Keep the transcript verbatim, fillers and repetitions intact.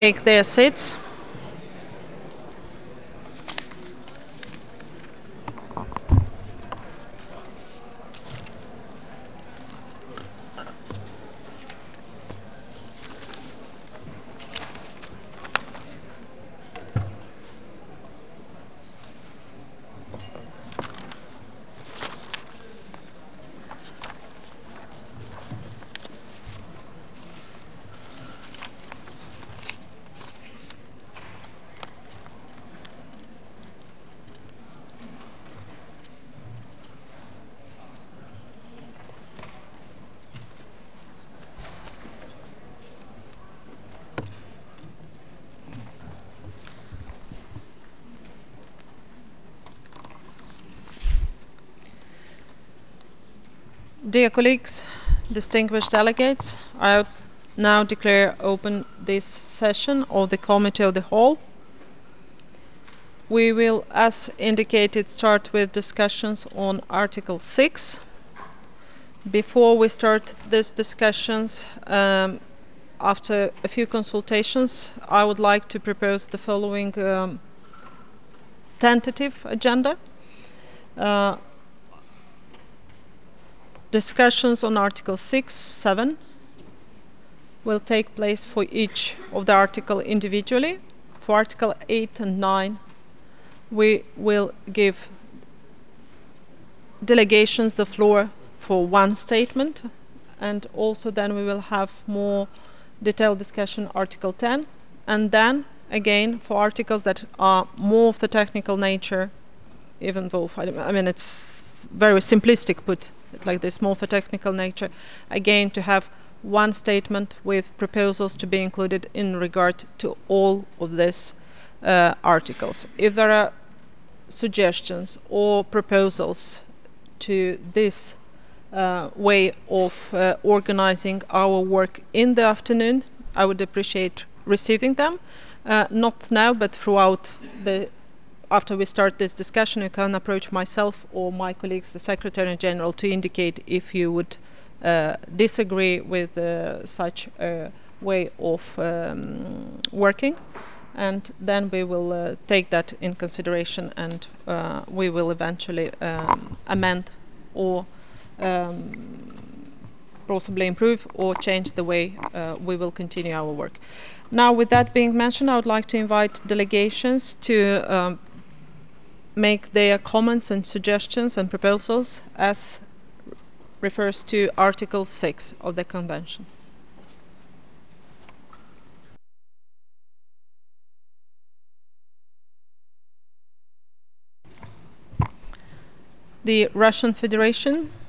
Take their seats. Dear colleagues, distinguished delegates, I now declare open this session of the Committee of the Whole. We will, as indicated, start with discussions on Article six. Before we start these discussions, um, after a few consultations, I would like to propose the following um, tentative agenda. Uh, discussions on Article six, seven will take place for each of the article individually. For Article eight and nine, we will give delegations the floor for one statement, and also then we will have more detailed discussion Article ten, and then again for articles that are more of the technical nature, even though I mean it's very simplistic put it like this, more for technical nature, again to have one statement with proposals to be included in regard to all of these uh, articles. If there are suggestions or proposals to this uh, way of uh, organizing our work in the afternoon, I would appreciate receiving them. Uh, not now, but throughout the after we start this discussion, you can approach myself or my colleagues, the Secretary General, to indicate if you would uh, disagree with uh, such a way of um, working. And then we will uh, take that in consideration, and uh, we will eventually um, amend or um, possibly improve or change the way uh, we will continue our work. Now, with that being mentioned, I would like to invite delegations to um, make their comments and suggestions and proposals as refers to Article six of the Convention. The Russian Federation